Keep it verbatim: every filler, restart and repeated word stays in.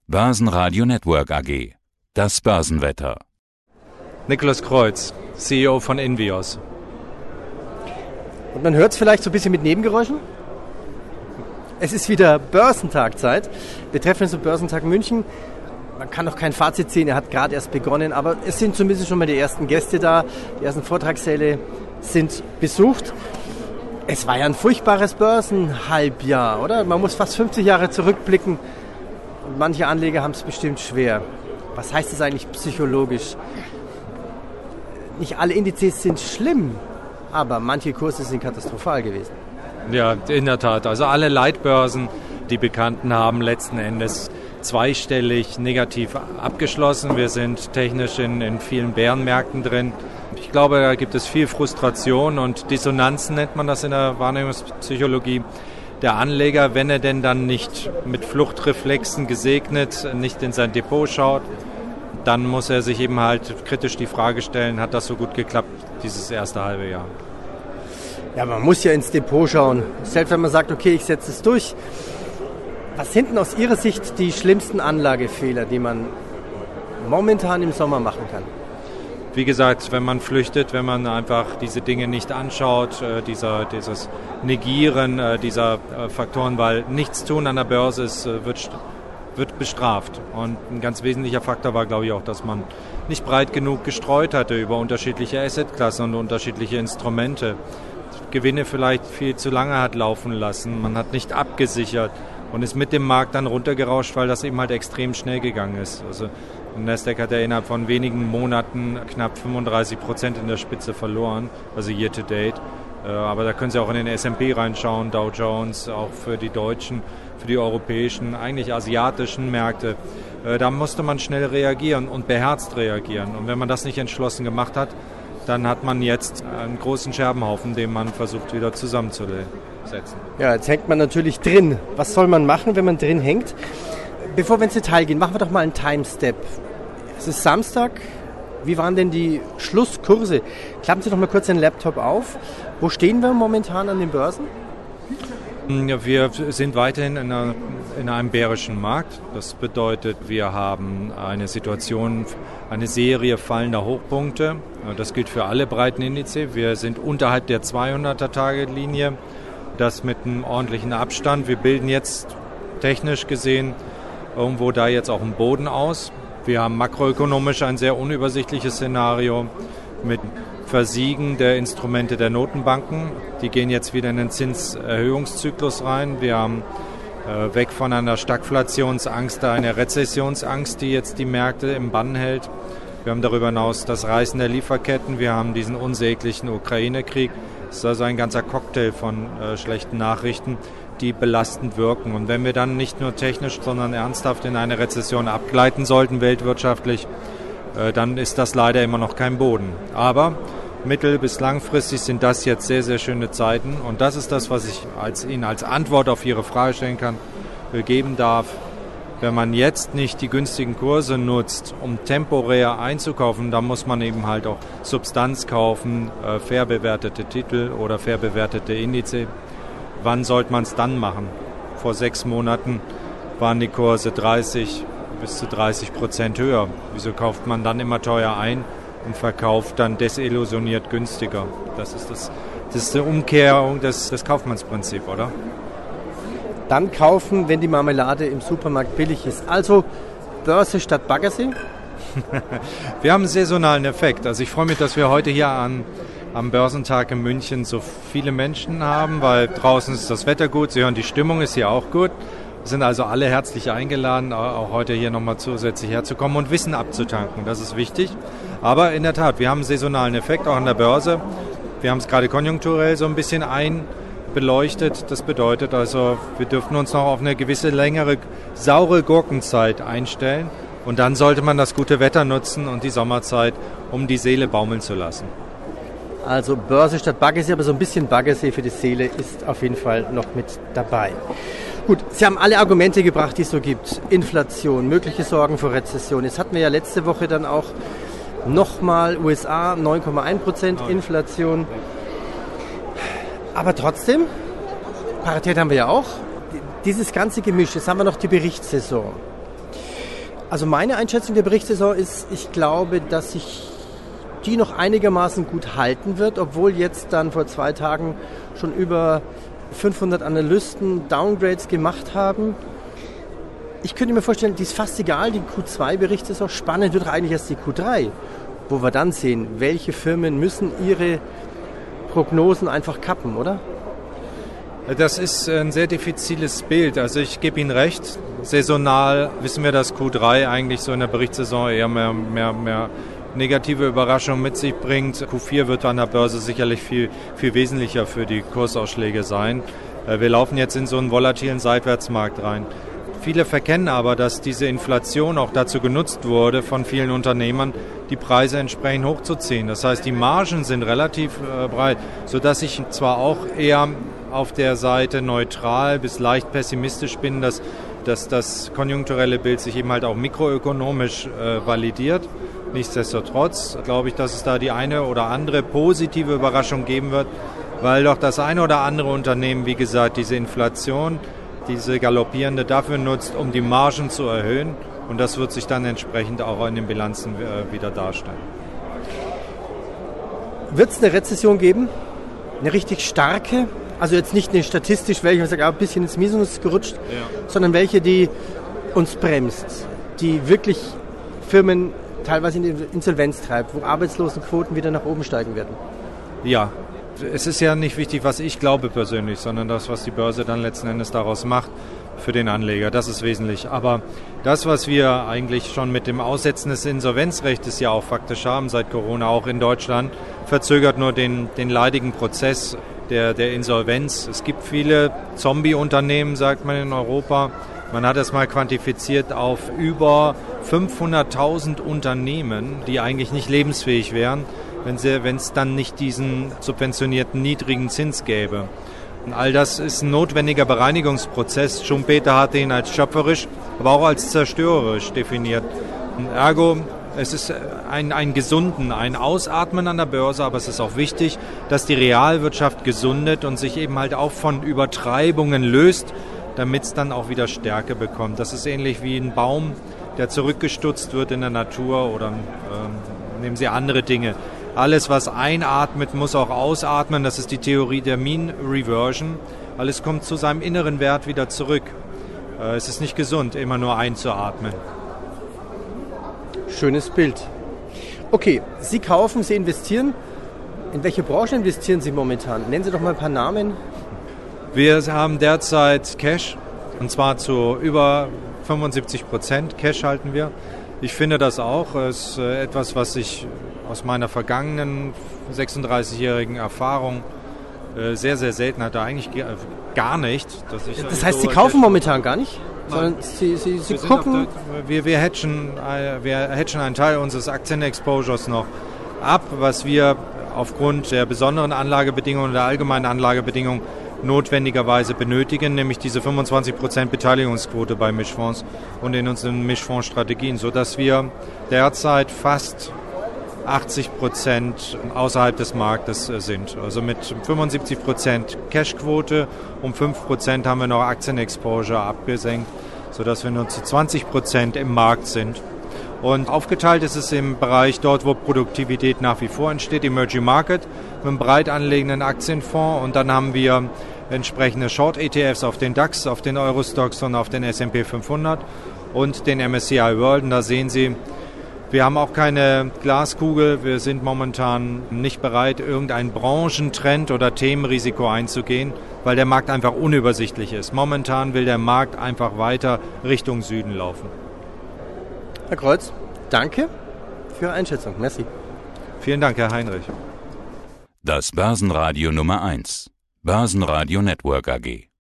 Börsenradio Network A G. Das Börsenwetter. Niklas Kreuz, C E O von Invios. Und man hört es vielleicht so ein bisschen mit Nebengeräuschen. Es ist wieder Börsentagzeit. Wir treffen uns am Börsentag München. Man kann noch kein Fazit ziehen, er hat gerade erst begonnen, aber es sind zumindest schon mal die ersten Gäste da. Die ersten Vortragssäle sind besucht. Es war ja ein furchtbares Börsenhalbjahr, oder? Man muss fast fünfzig Jahre zurückblicken und manche Anleger haben es bestimmt schwer. Was heißt das eigentlich psychologisch? Nicht alle Indizes sind schlimm, aber manche Kurse sind katastrophal gewesen. Ja, in der Tat. Also alle Leitbörsen, die bekannten, haben letzten Endes zweistellig negativ abgeschlossen. Wir sind technisch in, in vielen Bärenmärkten drin. Ich glaube, da gibt es viel Frustration und Dissonanzen, nennt man das in der Wahrnehmungspsychologie. Der Anleger, wenn er denn dann nicht mit Fluchtreflexen gesegnet, nicht in sein Depot schaut, dann muss er sich eben halt kritisch die Frage stellen, hat das so gut geklappt, dieses erste halbe Jahr? Ja, man muss ja ins Depot schauen. Selbst wenn man sagt, okay, ich setze es durch. Was sind denn aus Ihrer Sicht die schlimmsten Anlagefehler, die man momentan im Sommer machen kann? Wie gesagt, wenn man flüchtet, wenn man einfach diese Dinge nicht anschaut, äh, dieser, dieses Negieren äh, dieser äh, Faktoren, weil nichts tun an der Börse ist, äh, wird, wird bestraft. Und ein ganz wesentlicher Faktor war, glaube ich, auch, dass man nicht breit genug gestreut hatte über unterschiedliche Assetklassen und unterschiedliche Instrumente. Gewinne vielleicht viel zu lange hat laufen lassen, man hat nicht abgesichert und ist mit dem Markt dann runtergerauscht, weil das eben halt extrem schnell gegangen ist. Also Nasdaq hat ja innerhalb von wenigen Monaten knapp fünfunddreißig Prozent in der Spitze verloren, also year to date. Aber da können Sie auch in den S and P reinschauen, Dow Jones, auch für die deutschen, für die europäischen, eigentlich asiatischen Märkte. Da musste man schnell reagieren und beherzt reagieren. Und wenn man das nicht entschlossen gemacht hat, dann hat man jetzt einen großen Scherbenhaufen, den man versucht wieder zusammenzusetzen. Ja, jetzt hängt man natürlich drin. Was soll man machen, wenn man drin hängt? Bevor wir ins Detail gehen, machen wir doch mal einen Time-Step. Es ist Samstag. Wie waren denn die Schlusskurse? Klappen Sie doch mal kurz den Laptop auf. Wo stehen wir momentan an den Börsen? Ja, wir sind weiterhin in, einer, in einem bärischen Markt. Das bedeutet, wir haben eine Situation, eine Serie fallender Hochpunkte. Das gilt für alle breiten Indizes. Wir sind unterhalb der zweihunderter-Tage-Linie. Das mit einem ordentlichen Abstand. Wir bilden jetzt technisch gesehen irgendwo da jetzt auch einen Boden aus. Wir haben makroökonomisch ein sehr unübersichtliches Szenario mit Versiegen der Instrumente der Notenbanken. Die gehen jetzt wieder in den Zinserhöhungszyklus rein. Wir haben äh, weg von einer Stagflationsangst, eine Rezessionsangst, die jetzt die Märkte im Bann hält. Wir haben darüber hinaus das Reißen der Lieferketten. Wir haben diesen unsäglichen Ukraine-Krieg. Es ist also ein ganzer Cocktail von äh, schlechten Nachrichten, die belastend wirken. Und wenn wir dann nicht nur technisch, sondern ernsthaft in eine Rezession abgleiten sollten, weltwirtschaftlich, äh, dann ist das leider immer noch kein Boden. Aber mittel- bis langfristig sind das jetzt sehr, sehr schöne Zeiten. Und das ist das, was ich als, Ihnen als Antwort auf Ihre Frage stellen kann, äh, geben darf. Wenn man jetzt nicht die günstigen Kurse nutzt, um temporär einzukaufen, dann muss man eben halt auch Substanz kaufen, äh, fair bewertete Titel oder fair bewertete Indizes. Wann sollte man es dann machen? Vor sechs Monaten waren die Kurse dreißig bis zu dreißig Prozent höher. Wieso kauft man dann immer teuer ein und verkauft dann desillusioniert günstiger? Das ist, das, das ist die Umkehrung des, des Kaufmannsprinzips, oder? Dann kaufen, wenn die Marmelade im Supermarkt billig ist. Also Börse statt Baggersee? Wir haben einen saisonalen Effekt. Also ich freue mich, dass wir heute hier an, am Börsentag in München so viele Menschen haben, weil draußen ist das Wetter gut. Sie hören, die Stimmung ist hier auch gut. Wir sind also alle herzlich eingeladen, auch heute hier nochmal zusätzlich herzukommen und Wissen abzutanken. Das ist wichtig. Aber in der Tat, wir haben einen saisonalen Effekt auch an der Börse. Wir haben es gerade konjunkturell so ein bisschen ein beleuchtet. Das bedeutet also, wir dürfen uns noch auf eine gewisse längere saure Gurkenzeit einstellen und dann sollte man das gute Wetter nutzen und die Sommerzeit, um die Seele baumeln zu lassen. Also Börse statt Baggersee, aber so ein bisschen Baggersee für die Seele ist auf jeden Fall noch mit dabei. Gut, Sie haben alle Argumente gebracht, die es so gibt. Inflation, mögliche Sorgen vor Rezession. Jetzt hatten wir ja letzte Woche dann auch nochmal U S A, neun Komma eins Prozent Inflation. Aber trotzdem, Parität haben wir ja auch, dieses ganze Gemisch, jetzt haben wir noch die Berichtssaison. Also meine Einschätzung der Berichtssaison ist, ich glaube, dass sich die noch einigermaßen gut halten wird, obwohl jetzt dann vor zwei Tagen schon über fünfhundert Analysten Downgrades gemacht haben. Ich könnte mir vorstellen, die ist fast egal, die Q zwei Berichtssaison. Spannend wird doch eigentlich erst die Q drei, wo wir dann sehen, welche Firmen müssen ihre Prognosen einfach kappen, oder? Das ist ein sehr diffiziles Bild. Also ich gebe Ihnen recht, saisonal wissen wir, dass Q drei eigentlich so in der Berichtssaison eher mehr, mehr, mehr negative Überraschungen mit sich bringt. Q vier wird an der Börse sicherlich viel, viel wesentlicher für die Kursausschläge sein. Wir laufen jetzt in so einen volatilen Seitwärtsmarkt rein. Viele verkennen aber, dass diese Inflation auch dazu genutzt wurde von vielen Unternehmern, die Preise entsprechend hochzuziehen. Das heißt, die Margen sind relativ äh, breit, sodass ich zwar auch eher auf der Seite neutral bis leicht pessimistisch bin, dass, dass das konjunkturelle Bild sich eben halt auch mikroökonomisch äh, validiert. Nichtsdestotrotz glaube ich, dass es da die eine oder andere positive Überraschung geben wird, weil doch das eine oder andere Unternehmen, wie gesagt, diese Inflation, diese galoppierende dafür nutzt, um die Margen zu erhöhen. Und das wird sich dann entsprechend auch in den Bilanzen äh, wieder darstellen. Wird es eine Rezession geben? Eine richtig starke? Also jetzt nicht eine statistisch, welche man sagt, ein bisschen ins Minus gerutscht, ja. Sondern welche, die uns bremst, die wirklich Firmen teilweise in die Insolvenz treibt, wo Arbeitslosenquoten wieder nach oben steigen werden. Ja, es ist ja nicht wichtig, was ich glaube persönlich, sondern das, was die Börse dann letzten Endes daraus macht für den Anleger. Das ist wesentlich. Aber das, was wir eigentlich schon mit dem Aussetzen des Insolvenzrechts ja auch faktisch haben seit Corona, auch in Deutschland, verzögert nur den, den leidigen Prozess der, der Insolvenz. Es gibt viele Zombie-Unternehmen, sagt man in Europa. Man hat es mal quantifiziert auf über fünfhunderttausend Unternehmen, die eigentlich nicht lebensfähig wären, wenn sie, wenn es dann nicht diesen subventionierten niedrigen Zins gäbe. Und all das ist ein notwendiger Bereinigungsprozess. Schumpeter hatte ihn als schöpferisch, aber auch als zerstörerisch definiert. Und ergo, es ist ein, ein Gesunden, ein Ausatmen an der Börse, aber es ist auch wichtig, dass die Realwirtschaft gesundet und sich eben halt auch von Übertreibungen löst, damit es dann auch wieder Stärke bekommt. Das ist ähnlich wie ein Baum, der zurückgestutzt wird in der Natur oder ähm, nehmen Sie andere Dinge. Alles, was einatmet, muss auch ausatmen. Das ist die Theorie der Mean Reversion. Alles kommt zu seinem inneren Wert wieder zurück. Äh, es ist nicht gesund, immer nur einzuatmen. Schönes Bild. Okay, Sie kaufen, Sie investieren. In welche Branche investieren Sie momentan? Nennen Sie doch mal ein paar Namen. Wir haben derzeit Cash, und zwar zu über fünfundsiebzig Prozent Cash halten wir. Ich finde das auch. Es ist etwas, was ich aus meiner vergangenen sechsunddreißigjährigen Erfahrung sehr, sehr selten hatte. Eigentlich gar nicht. Dass ich das heißt, so Sie kaufen momentan gar nicht? Sondern Sie, Sie, Sie wir gucken... Der, wir, wir, hedgen, wir hedgen einen Teil unseres Aktienexposures noch ab, was wir aufgrund der besonderen Anlagebedingungen und der allgemeinen Anlagebedingungen notwendigerweise benötigen, nämlich diese fünfundzwanzig Prozent Beteiligungsquote bei Mischfonds und in unseren Mischfondsstrategien, sodass wir derzeit fast achtzig Prozent außerhalb des Marktes sind. Also mit fünfundsiebzig Prozent Cashquote, um fünf Prozent haben wir noch Aktienexposure abgesenkt, sodass wir nur zu zwanzig Prozent im Markt sind. Und aufgeteilt ist es im Bereich dort, wo Produktivität nach wie vor entsteht, Emerging Market, mit einem breit anlegenden Aktienfonds. Und dann haben wir entsprechende Short-E T Fs auf den DAX, auf den Eurostoxx und auf den S and P fünfhundert und den M S C I World. Und da sehen Sie, wir haben auch keine Glaskugel. Wir sind momentan nicht bereit, irgendein Branchentrend oder Themenrisiko einzugehen, weil der Markt einfach unübersichtlich ist. Momentan will der Markt einfach weiter Richtung Süden laufen. Herr Kreuz, danke für Ihre Einschätzung. Merci. Vielen Dank, Herr Heinrich. Das Börsenradio Nummer eins. Börsenradio Network A G.